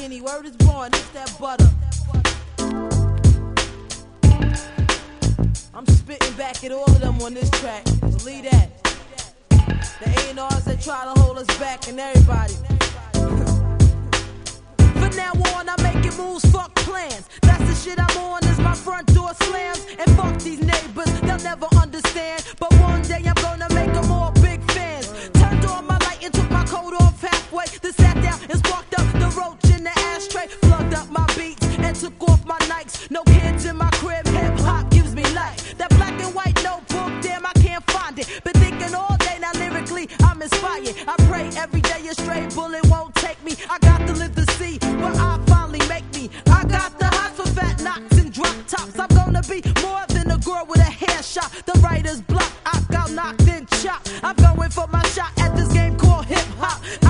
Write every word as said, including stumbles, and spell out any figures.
skinny, word is born, it's that butter. I'm spitting back at all of them on this track. Believe that. The A and Rs that try to hold us back and everybody. From now on, I'm making moves, fuck plans. That's the shit I'm on, is my front door slams. And fuck these neighbors, they'll never understand. But one day I'm gonna make them all big fans. Turned on my light and took my coat off halfway. Then sat down and sparked up the roach in the ashtray. Plugged up my beats and took off my Nikes. No kids in my crib, hip hop gives me life. That black and white notebook, damn, I can't find it. Been thinking all day, now lyrically I'm inspired. I pray every day a stray bullet won't take me. I got to live to see what I finally make me. I got the hots for fat knocks and drop tops. I'm gonna be more than a girl with a hair shot. The writer's block, I got knocked and chopped. I'm going for my shot at this game called hip hop.